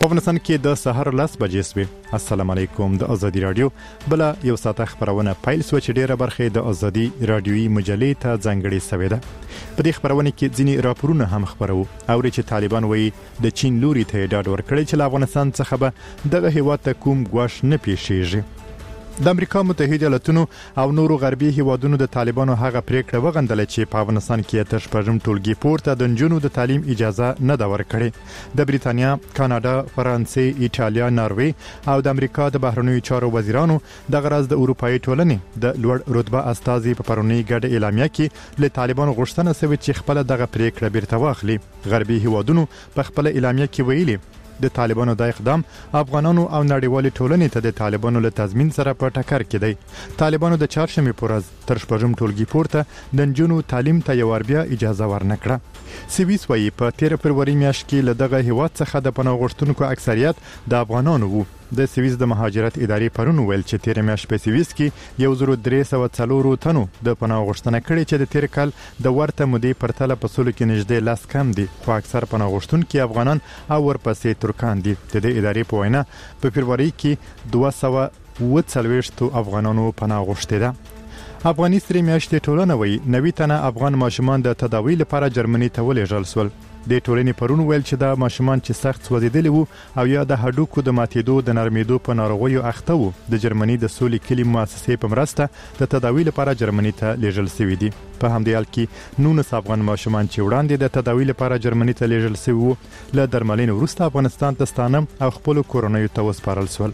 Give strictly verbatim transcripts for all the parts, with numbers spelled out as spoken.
افغانستان کې د سحر لس بجې سوي. السلام علیکم. د ازادي رادیو بل یو ساعت خبرونه پیل سو چې ډیره برخه د ازادي رادیوي مجلې ته ځانګړې سوي ده. په دې خبرونه کې ځینی راپورونه هم خبرو او چې طالبان وایي د چین لوري ته ډاډ ورکړي چې افغانستان څخه به دغه هیواد ته کوم ګواښ نه پیښیږي. د امریکا متحده ایالاتونو او نورو غربي هیوادونو د طالبانو هغه پریکړه وغندله چې په افغانستان کې تر شپږم ټولګي پورته د نجونو د تعلیم اجازه نه دا ورکړي. د بریتانیا، کاناډا، فرانسې، ایټالیا، ناروې او د امریکا د بهرنیو چارو وزیرانو د غرض د اروپאי ټولنې د لوړ رتبه استازي په پرونی ګډه اعلامیه کې له طالبانو غوښتنه شوې چې خپل دغه پریکړه بیرته واخلي. غربي هیوادونو په خپل اعلامیه کې ویلي د طالبانو د اقدام افغانانو او نړیوالې ټولنې ته د طالبانو له تضمین سره په ټکر کې دی. طالبانو د چهارشنبه پر ورځ تر شپږم ټولګي پورته د نجونو تعلیم ته یو بیا اجازه ورنکړه. سویس وايي په تیر فروری میاشت کې له دغه هیواد څخه د پناه غوښتونکو اکثریت د افغانانو وو. د سویس د مهاجرت ادارې پرون ویل چې تیر میاشت په سویس کې یو زر درې سوه څلور تنو د پناه غوښتنه کړې چې د تیر کال د ورته مودې پرتله په سلو کې نږدې لاس کم دي، خو اکثر پناه غوښتونکي افغانان او ورپسې ترکان دي. د دې ادارې په وینا په فروری کې دوه سوه اووه څلوېښت افغانانو پناه غوښتې ده. افغاني سترې میاشتې ټولنه وایي نوي تنه افغان ماشومان د تداوی لپاره جرمني ته ولېږل شول. د ټولنې پرون ویل چې دا ماشومان چې سخت سوځیدلي وو او یا د هډوکو د ماتېدو د نرمېدو په ناروغیو اخته وو د جرمني د سولې کلي مؤسسې په مرسته د تداوی لپاره جرمني ته لیږل شوي دي. په همدې حال کې نولس افغان ماشومان چې وړاندې د تداوی لپاره جرمني ته لیږل شوي وو له درملنې وروسته افغانستان ته ستانه او خپل کورنیو ته وسپارل شول.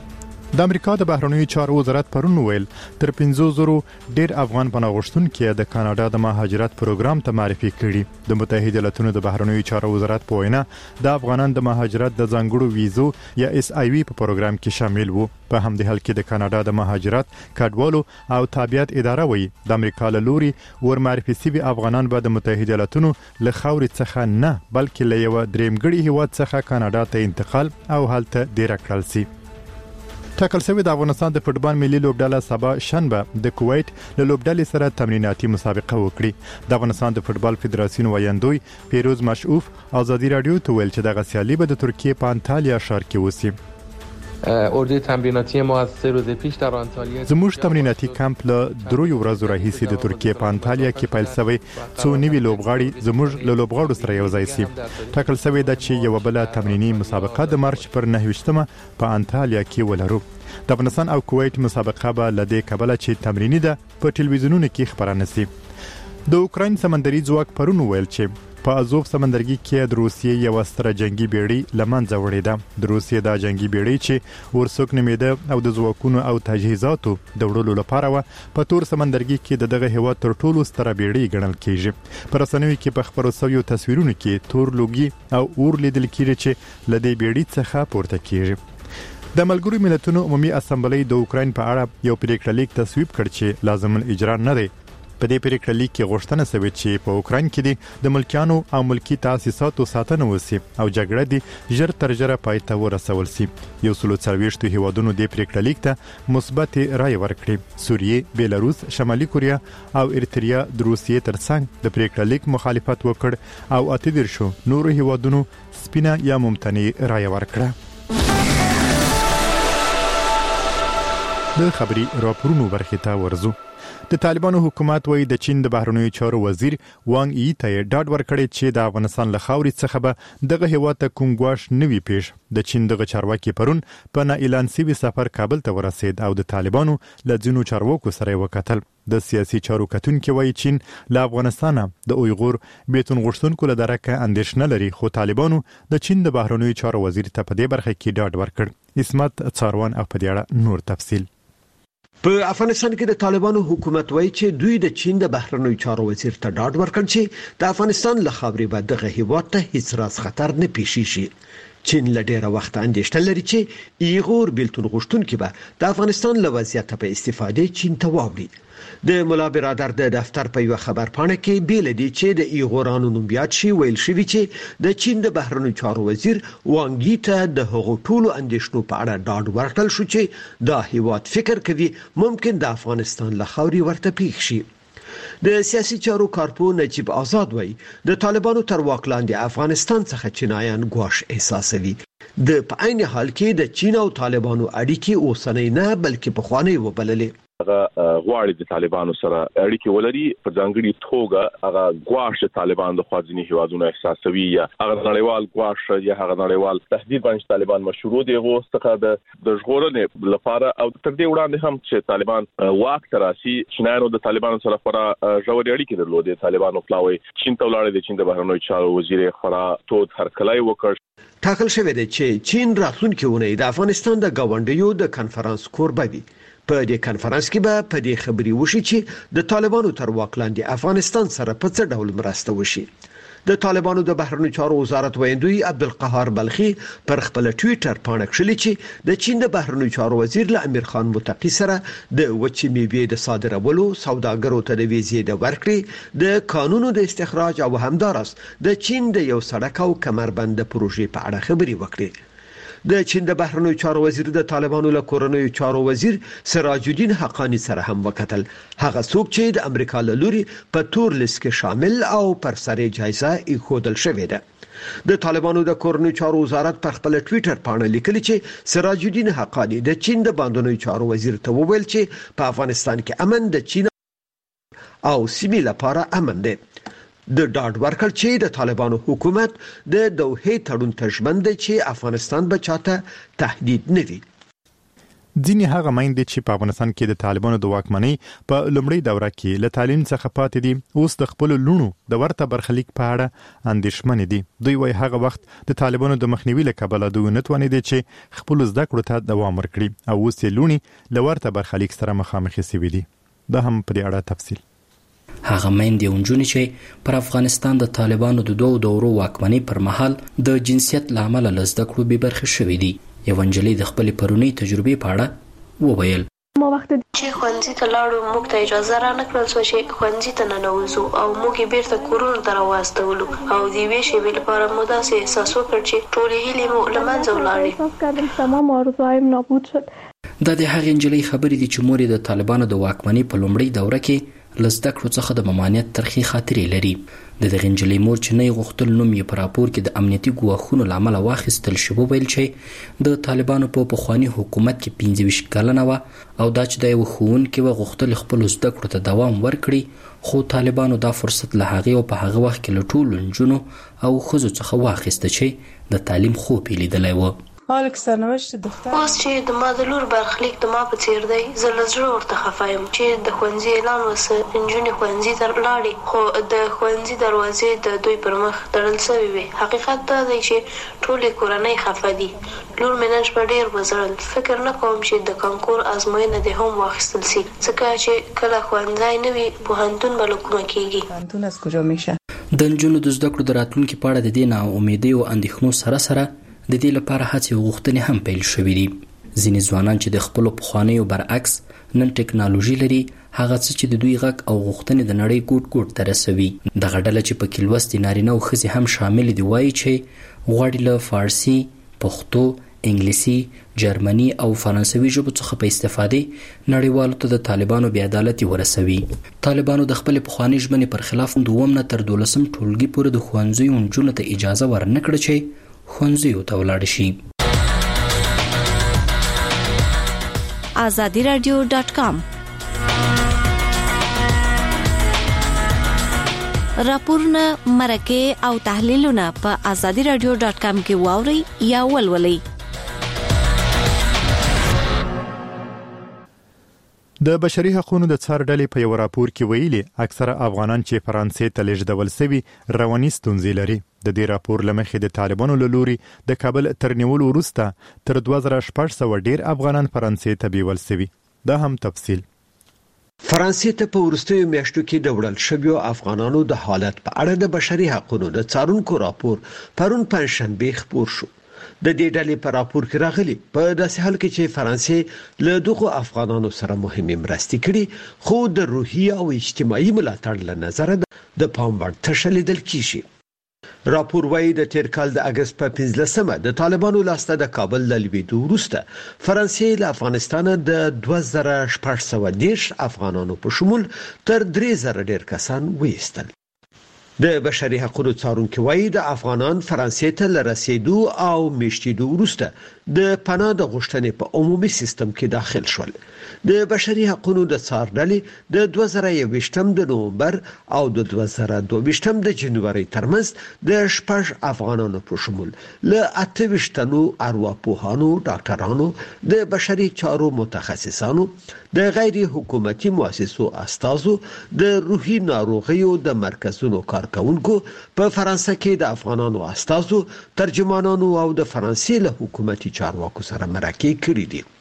د امریکا د بهرنیو چارو وزارت پرون ویل تر پنځه زره ډیر افغان پناه غوښتونکي د کاناډا د مهاجرت پروګرام ته معرفي کړي. د متحده ایالاتونو د بهرنیو چارو وزارت په وینا د افغانان د مهاجرت د ځانګړو ویزو یا اس آی وی په پروګرام کې شامل وو. په همدې حال کې د کاناډا د مهاجرت کډوالو او تابعیت اداره وایي د امریکا له لوري ور معرفي شوي افغانان به د متحده ایالاتونو له خاورې څخه نه بلکې له یو درېمګړي هیواد څخه کاناډا ته انتقال او هلته ډیر کړل شي. ټاکل شوی د افغانستان د فوټبال ملي لوبډله سبا شنبه د کویت له لوبډلې سره تمریناتي مسابقه وکړي. د افغانستان د فوټبال فدراسیون ویاندوی پیروز مشعوف ازادي رادیو ته ویل چې دغه سیالي به د ترکیه په انتالیا ښار کې وسی. اردوی تمریناتی ما از سه روز پیش در آنتالیا زموږ تمریناتي کمپ له دریو ورځو راهیسې د ترکیه په انتالیا کې پیل شوی څو نوي لوبغاړي زموږ له لوبغاړو سره یو ځای شي. ټاکل شوی د چې یو بل تمرینی مسابقه د مارچ پر نهه په انتالیا کې ولرو. د افغانستان او کویت مسابقه به لدې کبله چې تمرینی ده په ټلویزیونونو کې خبرانه شي. د اوکراین سمندري ځواک پرون ویل چې په ازوف سمندرګي کې د روسیې یو ستر جنگي بیړۍ لمنځه وړې ده. د روسیې د جنگي بیړۍ چې ورسوک نومېده او د ځواکونو او تجهیزاتو د وړلو لپاره و په تور سمندرګي کې د دغه هیواد تر ټولو ستر بیړۍ ګڼل کیږي. پر رسنیو کې په خبرو شویو تصویرونو کې تور لوګي او اور لیدل کیږي چې لدې بیړۍ څخه پورته کیږي. د ملګرو ملتونو عمومي اسامبلې د اوکراین په اړه یو پریکړه لیک تصویب کړ چې لازم الاجرا نه دی. په دې پریکړه لیک کې غوښتنه شوې چې په اوکراین کې د ملکیانو او ملکی تاسیساتو ساتنه وشي او جګړه دې ژر تر ژره پای ته ورسول شي. یو سل څلوېښت هیوادونو د پریکړه لیک ته مثبت رائے ورکړي. سوریه، بیلاروس، شمالي کوریا او ارتریا د روسیې ترڅنګ د پریکړه لیک مخالفت وکړ او اته دیرشو نورو هیوادونو سپینه یا ممتنع رائے ورکړه. د خبري راپورونو برخه ته ورزو. د طالبانو حکومت وایي د چین د بهرنیو چارو وزیر وانګ ای ته ډاډ ورکړی چې د افغانستان له خاورې څخه به دغه هیواد ته کوم ګواښ نه وي پیښ. د چین دغه چارواکي پرون په نه اعلان شوي سفر کابل ته ورسید او د طالبانو له ځینو چارواکو سره وکتل. د سیاسي چارو کتونکي وایي چین له افغانستانه د اویغور بیتون غوښتونکو له درکه اندېښنه لري، خو طالبانو د چین د بهرنیو چارو وزیر ته په دې برخه کې ډاډ ورکړ. اسمت څاروان او په دې اړه نور تفصیل. په افغانستان کې د طالبانو حکومت وایي چې دوی د چین د بهرنیو چارو وزیر ته ډاډ ورکړ چې د افغانستان له خاورې به دغه هیواد ته هیڅ راز خطر نه پیښیږي. چین له ډیره وخت اندېښنه لري چې ایغور بیلتون غوښتونکي به د افغانستان له وضعیت په استفاده چین ته واوړي. د ملا برادر د دفتر په یو خبر پاڼه کې بیل دي چې د ایغورانو نوم یاد شي ویل شوی چې د چین د بهرنیو چارو وزیر وانګ ی ته د هغو ټولو اندېښنو په اړه ډاډ ورکړل شو چې دا هیواد فکر کوي ممکن د افغانستان له خاورې ورته پیښ شي. د سیاسي چارو کارپو نجیب آزاد وایي د طالبانو تر واک لاندې افغانستان څخه چینایان ګواښ احساسوي. د په عین حال کې د چین او طالبانو اړیکې اوسنۍ نه بلکې پخوانی وبللې. هغه غواړي د طالبانو سره اړیکې ولري په ځانګړي توګه هغه غواړي طالبان د خوازنی هیوادونو احساسوي یا هغه نړیوال غواړي یا هغه نړیوال تهدید باندې طالبان مشروع دي غوښتنه د د ژغورنې لپاره او تر دې وړاندې هم چې طالبان واک تراسي چینایانو د طالبانو سره خورا ژورې اړیکې درلودې. طالبانو پلاوي چین ته ولاړ دي. چین د بهرنیو چارو وزیر خورا تود هرکلی وکړ. ټاکل شوی دی چې چین راتلونکي اونۍ د افغانستان د گاونډیو د کنفرانس کوربه وي. په دې کنفرانس کې به په دې خبري وشي چې د طالبانو تر واک لاندې افغانستان سره په څه ډول مرسته وشي. د طالبانو د بهرنیو چارو وزارت ویندوی عبدالقهار بلخي پر خپل ټوئیټر باندې کړلي چې د چین د بهرنیو چارو وزیر له امیر خان متقی سره د وچې میوې د صادرولو، سوداګرو ته د ویزې د ورکړې، د قانونو د استخراج او همدارس د چین د یو سړک او کمربند پروژې په اړه خبري وکړي. د چین د بهرنیو چارو وزیر د طالبانو له کورنیو چارو وزیر سراج الدین حقانی سره هم وکتل. هغه څوک چې د امریکا له لوري په تور لیست کې شامل او پر سر جایزه ایښودل شوې ده. د طالبانو د کورنیو چارو وزارت پر خپل ټوئیټر باندې لیکلي چې سراج الدین حقانی د چین د باندنیو چارو وزیر ته وویل چې په افغانستان کې امن د چین او سیمې لپاره امن دی. د ډاډ ورکړ چې د طالبانو حکومت د دوحې تړون ته ژمن دی چې افغانستان به چاته تهدید نه وي. ځینې هغه میندې چې په افغانستان کې د طالبانو د واکمنۍ په لومړۍ دوره کې له تعلیم څخه پاتې دي اوس د خپل لونو د ورته برخلیک په اړه اندېښمن دي. دوی وايي هغه وخت د طالبانو د مخنیوي له کبله دوی نه توانېدي چې خپل زده کړو ته دوام ورکړي او اوس یې لونی له ورته برخلیک سره مخامخ شوي دي. دا هم په دې اړه تفصیل. هغه میندې او نجونې چې پر افغانستان د طالبانو د دوو دورو واکمنۍ پر مهال د جنسیت له امله له زده کړو بې برخې شوې دي. یوه نجلۍ د خپلې پرونۍ تجربې په اړه وویل. ما وخت چې ښوونځي ته لاړو موږ ته اجازه را نه کړل شوه چې ښوونځي ته ننوځو او موږ یې بیرته کورونو ته راواستولو او د یوې شېبې لپاره مو داسې احساس وکړ چې ټولې هیلې مو له منځه ولاړې. دا د هغې نجلۍ خبرې دي چې مور یې د طالبانو د واکمنۍ په لومړۍ دوره کې له زده کړو څخه د ممانعت ترخې خاطرې لري. د دغې نجلۍ مور چې نه یې غوښتل نوم یې په راپور کې د امنیتي ګواښونو له امله واخیستل شي وویل چې د طالبانو په پخواني حکومت کې پنځه ویشت کلنه وه او دا چې د یوه ښوونکي وه غوښتل خپلو زده کړو ته دوام ورکړي خو طالبانو دا فرصت له هغې او په هغه وخت کې له ټولو نجونو او ښځو څخه واخیسته چې د تعلیم خوب یې لیدلی و. اوس چې د ما د لور برخلیک د ما په څیر دی زه له زړه ورته خفه یم چې د ښوونځي اعلان وسه نجونې ښوونځي ته لاړې خو د ښوونځي دروازې د دوی پر مخ تړل سوې وې. حقیقت دا دی چې ټولې کورنۍ خفه دي. لور مې نن شپه ډېر وژړل. فکر نه کوم چې د کانکور ازموینه دې هم واخیستل سي ځکه چې کله ښوونځی نه وي پوهنتون به له کومه کېږي. د نجونو د زده کړو د راتلونکي په اړه د دې ناامیدۍ او اندېښنو سره سره د دې لپاره هڅې او غوښتنې هم پیل شوې دي. ځینې ځوانان چې د خپلو پخوانیو برعکس نن ټکنالوژي لري هغه څه چې د دوی غږ او غوښتنې د نړۍ ګوټ ګوټ ته رسوي. دغه ډله چې پکې لوستې نارینه او ښځې هم شامل دي وایي چې غواړي له فارسي، پښتو، انګلیسي، جرمني او فرانسوي ژبو څخه په استفادې نړیوالو ته د طالبانو بې عدالتي ورسوي. طالبانو د خپلې پخوانۍ ژمنې پر خلاف دوم نه تر دولسم ټولګي پورې د ښوونځیو نجونو ته اجازه ورنه کړه چې ښوونځیو ته ولاړ شي. آزادی رادیو ډاټ کام راپورونه، مرکې او تحلیلونه په آزادی رادیو ډاټ کام کې واورئ یا ولولئ. د بشري حقوقو د څار ډلې په یو راپور کې ویلي اکثره افغانان چې فرانسې ته لیږدول شوي رواني ستونزې لري. د دې راپور لمخې د طالبانو له لوري د کابل تر نیولو وروسته تر دوه زره شپږ سوه ډیر افغانان فرانسې ته بیول شوي. دا هم تفصیل. فرانسې ته په وروستیو میاشتو کې د وړل شویو افغانانو د حالت په اړه د بشري حقوقو د څارونکو راپور پرون پنځشنبه خپور شو. د دې ډلې په راپور کې راغلي په داسې حال کې چې فرانسې له دغو افغانانو سره مهمه مرستې کړي خو د روحي او اجتماعي ملاتړ له نظره د پام وړ تشه لیدل کیږي. راپور وايي د تیر کال د اگست په پنځلسمه د طالبانو لاسته د کابل له لویدو وروسته فرانسې له افغانستان د دوه زره شپږ سوه دېرش افغانانو په شمول تر درې زره ډیر کسان وایستل. د بشري حقوقو څارونکو وایي د افغانان فرانسې ته لرسېدو او میشتېدو وروسته د پناه د غوښتنې په عمومي سیستم کې داخل شول. د بشري حقوقو د څار ډلې د دوه زره یوویشتم د نومبر او د دوه زره دوه ویشتم د جنوري ترمنځ د شپږ افغانانو په شمول له اته ویشتو ارواپوهانو، ډاکټرانو، د بشري چارو متخصصانو، د غیر حکومتي مؤسسو استازو، د روحي ناروغیو د مرکزونو کارکونکو، په فرانسه کې د افغانانو استازو، ترجمانانو او د فرانسې له حکومتي چارواکو سره مرکې کړې دي.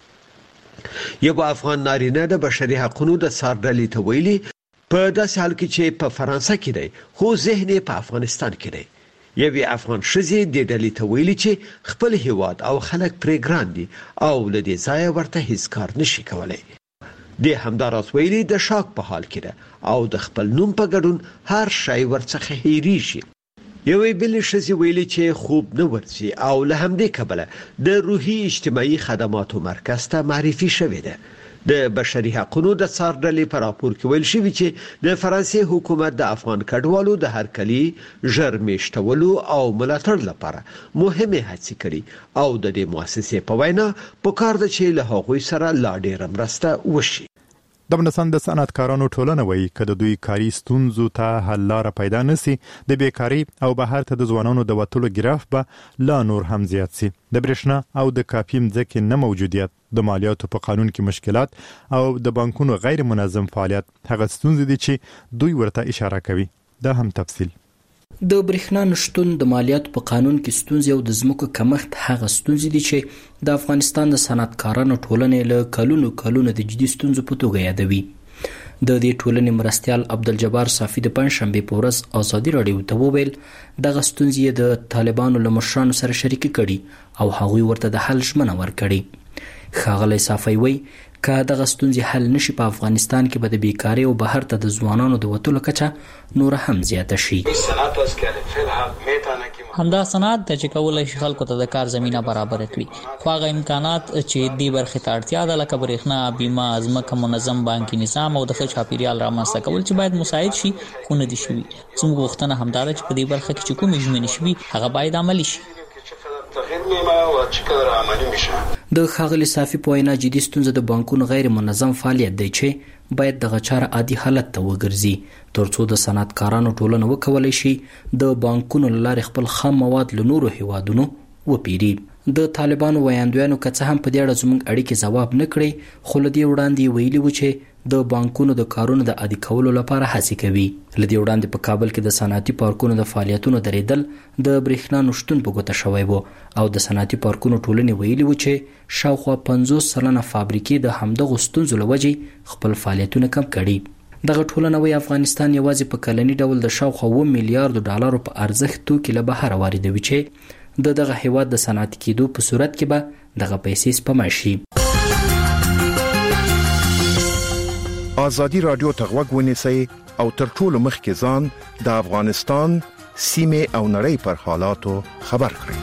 یو افغان نارینه د بشري حقوقو د څار ډلې ته ویلي په داسې حال کې چې په فرانسه کې دی خو ذهن په افغانستان کې دی. یوې افغان ښځې د ډلې ته ویلي چې خپل هیواد او خلک پرې ګران دي او له دې ځایه ورته هیڅ کار نشي کولای. د همداراز ویلي د شاک په حال کې ده او د خپل نوم په ګډون هر شی ورڅخه هېریږي. یوې بلې ښځې ویلي چې خوب نه ورځي او له همدې کبله د روحي اجتماعي خدماتو مرکز ته معرفي شوې ده. د بشري حقوقو د څار ډلې په راپور کې ویل شوی چې د فرانسې حکومت د افغان کډوالو د هرکلي ژر میشتولو او ملاتړ لپاره مهمه هڅې کړې او د دې مؤسسې په وینا پکار ده چې له هغوی سره لا ډېره مرسته وشي. د افغانستان د صنعتکارانو ټولنه وایي که د دوی کاري ستونزو ته حل لاره پیدا نشي د بیکاري او بهر ته د ځوانانو د وټولو ګراف به لا نور هم زیات شي. د برېښنا او د کافي مځکې نه موجودیت، د مالیاتو په قانون کې مشکلات او د بانکونو غیر منظم فعالیت هغه ستونزې دي چې دوی ورته اشاره کوي. دا هم تفصیل. د برېښنا نشتون، د مالیاتو په قانون کې ستونزې او د ځمکو کمښت هغه ستونزې دي چې د افغانستان د صنعتکارانو ټولنې له کلونو کلونو د جدي ستونزو په توګه یادوي. د دې ټولنې مرستیال عبدالجبار صافي د پنځشنبې په ورځ ازادي راډیو ته وویل دغه ستونزې د طالبانو له مشرانو سره شریکې کړي او هغوی ورته د حل ژمنه ورکړي. ښاغلی صافي وایي که دغه ستونزې حل نشي په افغانستان کې به د بیکارۍ او بهر ته د ځوانانو د وتلو کچه نور هم زیاته شي. همدا صنعت د چې کولای شي خلکو ته د کار زمينه برابر کړي، خو هغه امکانات چې دې برخې ته اړتیا ده لکه برېښنا، بیمه، ځمکه، منظم بانکي نظام او د ښه چاپیریال رامنځته کول چې باید مساعد شي خو نه دي شوي. زموږ غوښتنه همدا ده چې په دې برخه کې چې کومې ژمنې شوي هغه باید عملي شي. د ښاغلي صافي په وینا جدي ستونزه د بانکونو غیر منظم فعالیت دی چې باید دغه چاره عادي حالت ته وګرځي ترڅو د صنعتکارانو ټولنه وکولای شي د بانکونو له لارې خپل خام مواد له نورو هیوادونو وپیري. د طالبانو ویاندویانو که څه هم په دې اړه زموږ اړیکې ځواب نه کړی خو له دې وړاندې ویلي و چې د بانکونو د کارونو د عادي کولو لپاره هڅې کوي. له دې وړاندې په کابل کې د صنعتي پارکونو د فعالیتونو درېدل د برېښنا نشتون په ګوته شوی و او د صنعتي پارکونو ټولنې ویلي و چې شاوخوا پنځوس سلنه فابریکې د همدغو ستونزو له وجې خپل فعالیتونه کم کړي. دغه ټولنه وایي افغانستان یوازې په کلني ډول د شاوخوا اووه میلیارډو ډالرو په ارزښت توکي له بهره واردوي چې د دغه هیواد د صنعتي کېدو په صورت کې به دغه پیسې سپما شي. ازادي راډیو ته غوږ ونیسئ او تر ټولو مخکې ځان د افغانستان سیمې او نړۍ پر حالاتو خبر کړئ.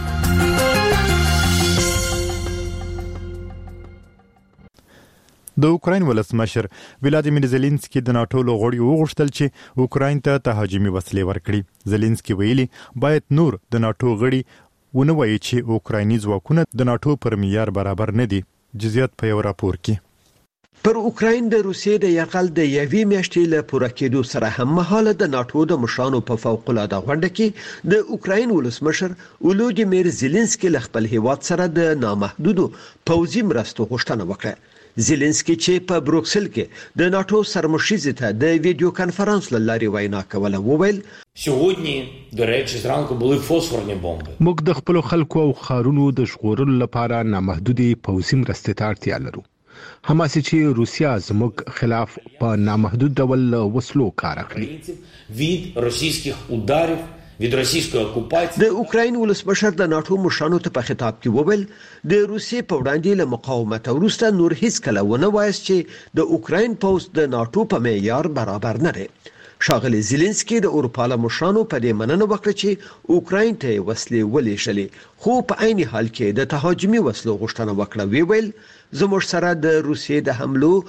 د اوکراین ولسمشر ولادیمیر زيلنسکي د ناتو له غړیو وغوښتل چې اوکراین ته تهاجمي وسلې ورکړي. زيلنسکي ویلي باید نور د ناتو غړي ونه وایي چې اوکرایني ځواکونه د ناتو پر معیار برابر نه دي. جزئیات په یو راپور کې. پر اوکراین د روسیې د یرغل د یوې میاشتې له پوره کېدو سره هم مهاله د ناتو د مشرانو په فوق العاده غونډه کې د اوکراین ولسمشر ولادیمیر زيلنسکي له خپل هیواد سره د نامحدودو پوځي مرستو غوښتنه وکړه. زيلنسکي چې په بروکسل کې د ناتو سرمشیز ته د ویډیو کانفرنس لارې وینا کوله وویل سهودنی د رېچ زرانکو بولی فوسفورنی بمب موږ د خپل خلکو او خارونو د ژغورلو لپاره نامحدودي پوځي مرستې ته اړتیا لرو. هماسې چې روسیا زموږ خلاف په نامحدود ډول وسلو کار کوي. وید روسیسکих ударів від російської окупації. د اوکراین ولسمشر د ناتو مشرانو ته په خطاب کې وویل د روسیې په وړاندې له مقاومت وروسته نور هیڅ کله ونه وایست چې د اوکراین پوځ د ناتو په معیار برابر نه دی. ښاغلی زيلنسکي د اروپا له مشرانو په دې مننه وکړه چې اوکراین ته وسلې ولېږلې خو په عین حال کې د تهاجمي وسلو غوښتنه وکړه. وی ویل زموږ سره د روسیې د حملو